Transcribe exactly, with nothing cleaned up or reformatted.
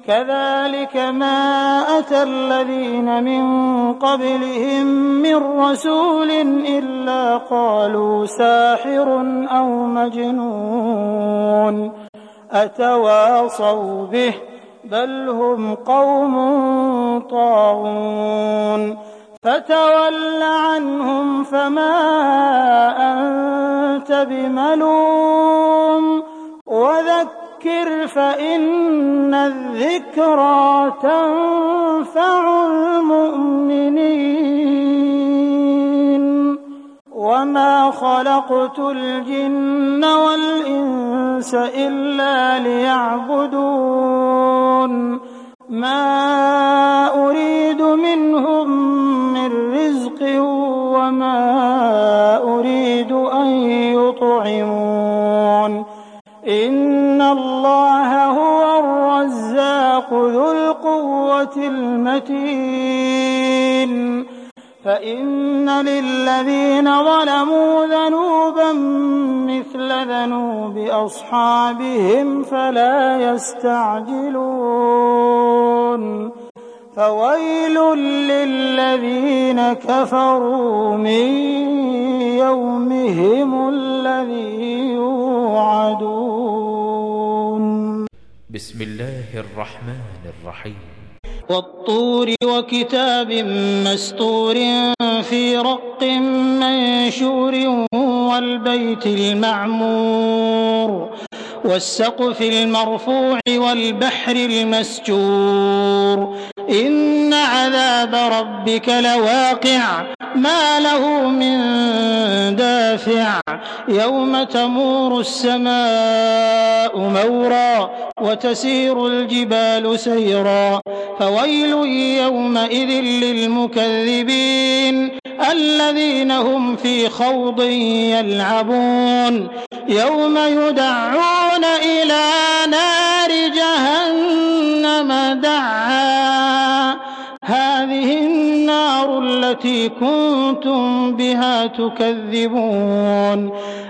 كذلك ما أتى الذين من قبلهم من رسول إلا قالوا ساحر أو مجنون أتواصوا به بل هم قوم طاغون فتول عنهم فما أنت بملوم وذكر فإن الذكرى تنفع المؤمنين وما خلقت الجن والإنس إلا ليعبدون ما أريد منهم من رزق وما أريد أن يطعمون إن الله هو الرزاق ذو القوة المتين فإن للذين ظلموا ذنوبا مثل ذنوب أصحابهم فلا يستعجلون فويل للذين كفروا من يومهم الذي يوعدون. بسم الله الرحمن الرحيم. والطور وكتاب مسطور في رق منشور والبيت المعمور والسقف المرفوع والبحر المسجور إن عذاب ربك لواقع ما له من دافع يوم تمور السماء مورا وتسير الجبال سيرا فويل يومئذ للمكذبين الذين هم في خوض يلعبون يوم يدعون إلى نار جهنم دعا هذه النار التي كنتم بها تكذبون